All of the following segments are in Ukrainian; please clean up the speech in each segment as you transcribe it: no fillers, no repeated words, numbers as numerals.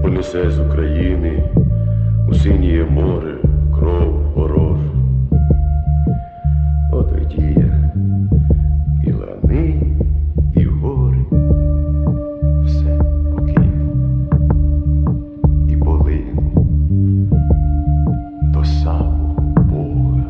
понесе з України у синє море кров ворожу. Отоді я і лани, і гори все покину і полину до самого Бога.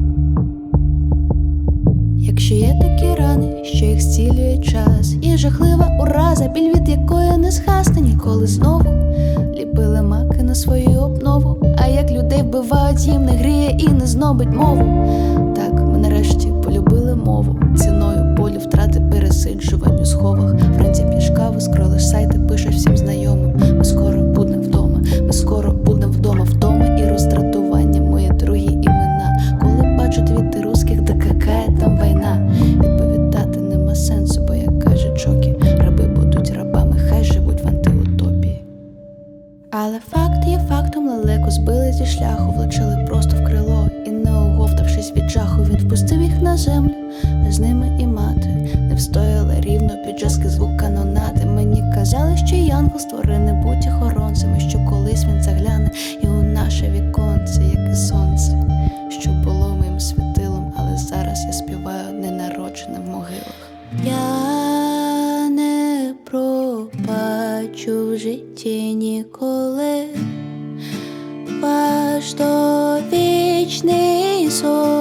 Якщо є такі рани, що їх зцілює час, є жахлива ураза, біль від якої не згасне ніколи знову. Ліпили маки на свою обнову, а як людей вбивають, їм не гріє і не знобить мову. Так, ми нарешті полюбили мову, ціною болю, втрати, пересиджувань у сховах. Вранці п'єш каву, скролиш сайти, пишеш всім знайомим. Ми скоро будем вдома, ми скоро будем вдома і роздратування, мої другі імена. Коли бачу твіти русських, да какая там війна. Відповідати нема сенсу, бо як каже Чокі, раби будуть рабами, хай живуть в антиутопії. Але факт є фактом, лелеку збили зі шляху, влучили просто в крило, і не оговтавшись від жаху, він впустив їх на землю, а з ними і мати не встояла рівно під жаский звук канонади. Мені казали, що янгол створений будь охоронцем, і що колись він загляне і у наше віконце, як і сонце, що було моїм світилом, але зараз я співаю ненародженим в могилах. Я не пробачу в житті ніколи ваш довічний сон.